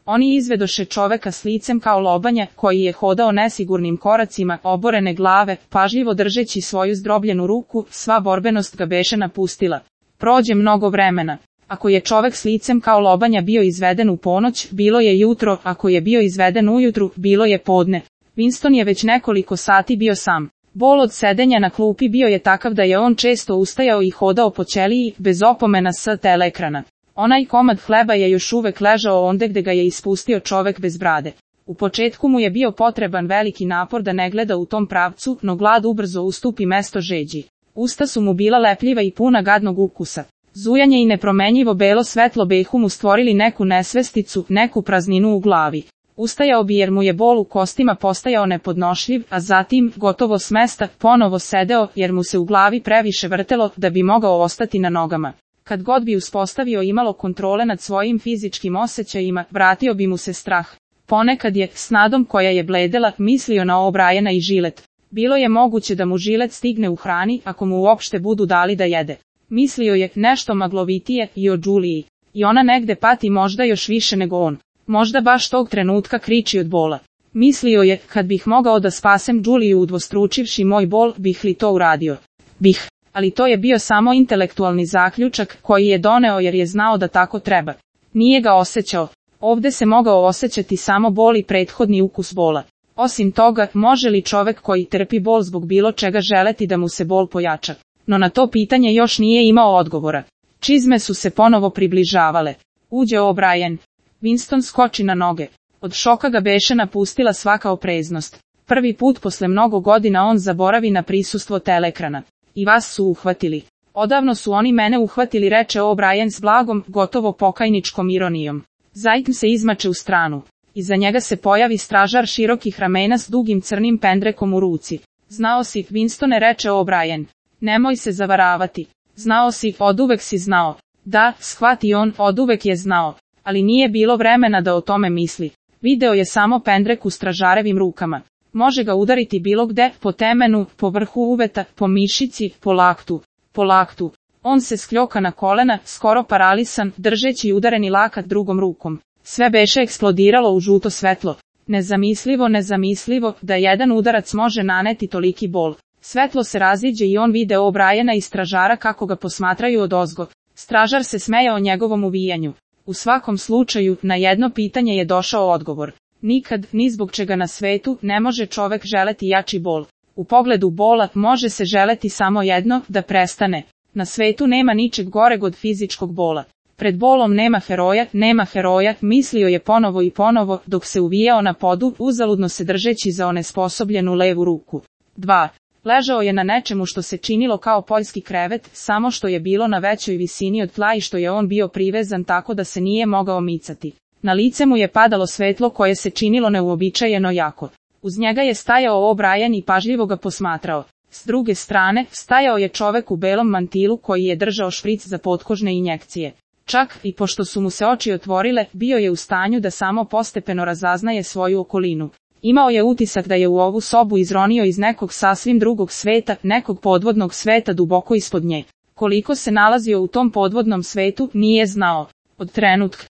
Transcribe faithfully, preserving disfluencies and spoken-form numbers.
Oni izvedoše čoveka s licem kao lobanja, koji je hodao nesigurnim koracima, oborene glave, pažljivo držeći svoju zdrobljenu ruku, sva borbenost ga beše napustila. Prođe mnogo vremena. Ako je čovek s licem kao lobanja bio izveden u ponoć, bilo je jutro, ako je bio izveden ujutru, bilo je podne. Winston je već nekoliko sati bio sam. Bol od sedenja na klupi bio je takav da je on često ustajao i hodao po ćeliji, bez opomena s teleekrana. Onaj komad hleba je još uvek ležao onde gde ga je ispustio čovek bez brade. U početku mu je bio potreban veliki napor da ne gleda u tom pravcu, no glad ubrzo ustupi mesto žeđi. Usta su mu bila lepljiva i puna gadnog ukusa. Zujanje i nepromenjivo belo svetlo behu mu stvorili neku nesvesticu, neku prazninu u glavi. Ustajao bi jer mu je bol u kostima postajao nepodnošljiv, a zatim, gotovo s mesta, ponovo sedeo jer mu se u glavi previše vrtelo da bi mogao ostati na nogama. Kad god bi uspostavio imalo kontrole nad svojim fizičkim osjećajima, vratio bi mu se strah. Ponekad je, s nadom koja je bledela, mislio na O'Briena i žilet. Bilo je moguće da mu žilet stigne u hrani, ako mu uopšte budu dali da jede. Mislio je nešto maglovitije i o Juliji. I ona negde pati možda još više nego on. Možda baš tog trenutka kriči od bola. Mislio je, kad bih mogao da spasem Juliju udvostručivši moj bol, bih li to uradio? Bih. Ali to je bio samo intelektualni zaključak koji je doneo jer je znao da tako treba. Nije ga osjećao. Ovde se mogao osjećati samo bol i prethodni ukus bola. Osim toga, može li čovek koji trpi bol zbog bilo čega želeti da mu se bol pojača? No na to pitanje još nije imao odgovora. Čizme su se ponovo približavale. Uđe O'Brien. Winston skoči na noge. Od šoka ga beše napustila svaka opreznost. Prvi put posle mnogo godina on zaboravi na prisustvo teleekrana. I vas su uhvatili. Odavno su oni mene uhvatili, reče O'Brien s blagom, gotovo pokajničkom ironijom. Zatim se izmače u stranu. Iza njega se pojavi stražar širokih ramena s dugim crnim pendrekom u ruci. Znao si, Winstone, reče O'Brien. Nemoj se zavaravati. Znao si, oduvek si znao. Da, shvati on, oduvek je znao. Ali nije bilo vremena da o tome misli. Video je samo pendrek u stražarevim rukama. Može ga udariti bilo gde, po temenu, po vrhu uveta, po mišici, po laktu. Po laktu. On se skljoka na kolena, skoro paralisan, držeći udareni lakat drugom rukom. Sve beše eksplodiralo u žuto svetlo. Nezamislivo, nezamislivo, da jedan udarac može naneti toliki bol. Svetlo se raziđe i on vide O'Briena i stražara kako ga posmatraju odozgo. Stražar se smejao njegovom uvijanju. U svakom slučaju, na jedno pitanje je došao odgovor. Nikad, ni zbog čega na svetu, ne može čovek želeti jači bol. U pogledu bola, može se želeti samo jedno, da prestane. Na svetu nema ničeg goreg od fizičkog bola. Pred bolom nema heroja, nema heroja, mislio je ponovo i ponovo, dok se uvijao na podu, uzaludno se držeći za onesposobljenu levu ruku. dva. Ležao je na nečemu što se činilo kao poljski krevet, samo što je bilo na većoj visini od tla i što je on bio privezan tako da se nije mogao micati. Na lice mu je padalo svetlo koje se činilo neuobičajeno jako. Uz njega je stajao O'Brien i pažljivo ga posmatrao. S druge strane, stajao je čovek u belom mantilu koji je držao špric za potkožne injekcije. Čak i pošto su mu se oči otvorile, bio je u stanju da samo postepeno razaznaje svoju okolinu. Imao je utisak da je u ovu sobu izronio iz nekog sasvim drugog sveta, nekog podvodnog sveta duboko ispod nje. Koliko se nalazio u tom podvodnom svetu, nije znao. Od trenutka